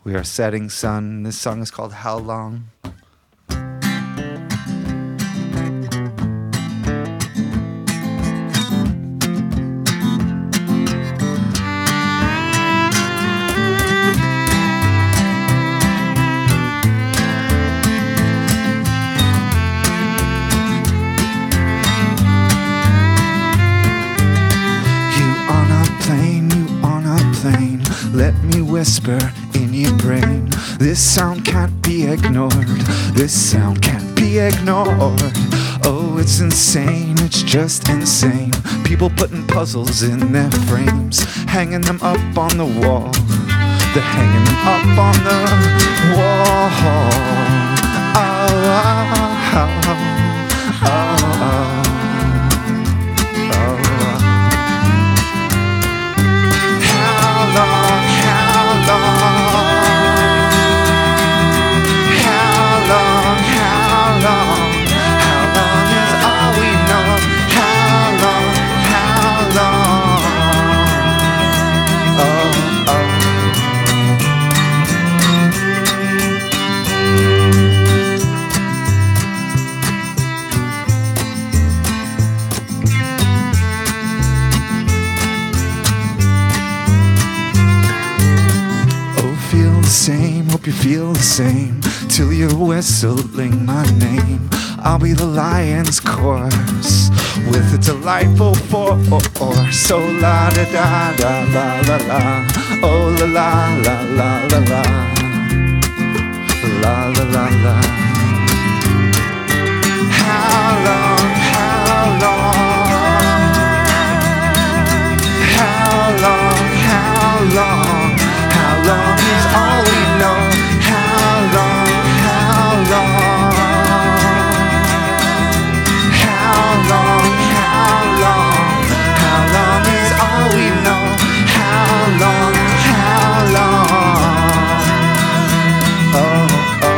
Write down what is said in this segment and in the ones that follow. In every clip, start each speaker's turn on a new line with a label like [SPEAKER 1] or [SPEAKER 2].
[SPEAKER 1] We are setting sun. This song is called How Long? Let me whisper in your brain. This sound can't be ignored. This sound can't be ignored. Oh, it's insane, it's just insane. People putting puzzles in their frames, hanging them up on the wall. They're hanging them up on the wall. Oh, oh, oh, oh, oh. Same, hope you feel the same till you're whistling my name. I'll be the lion's chorus with a delightful force. So la da da da la la la, oh la la la la la la, la la la la. How long, how long, how long, how long, how long is all we know? How long, how long, how long, how long, how long is all we know? How long, how long, oh, oh.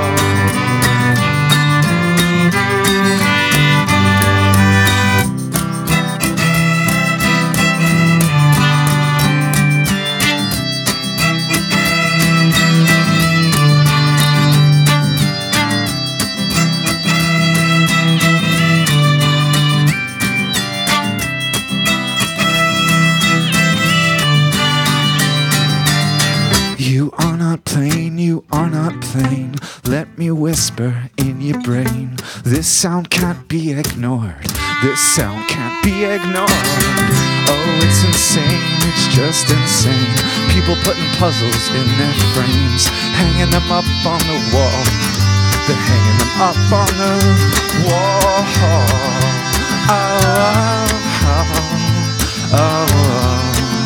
[SPEAKER 1] You are not plain, you are not plain. Let me whisper in your brain. This sound can't be ignored. This sound can't be ignored. Oh, it's insane, it's just insane. People putting puzzles in their frames, hanging them up on the wall. They're hanging them up on the wall. Oh, oh, oh, oh, oh.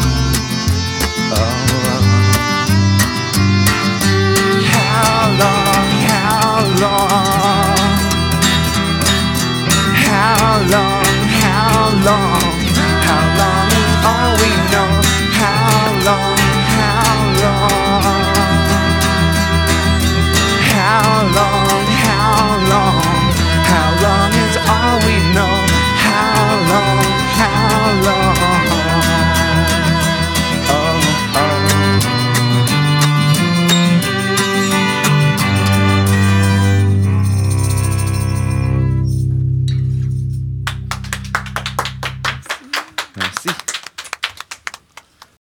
[SPEAKER 1] How long, how long, how long, how long, how long is all we know? How long?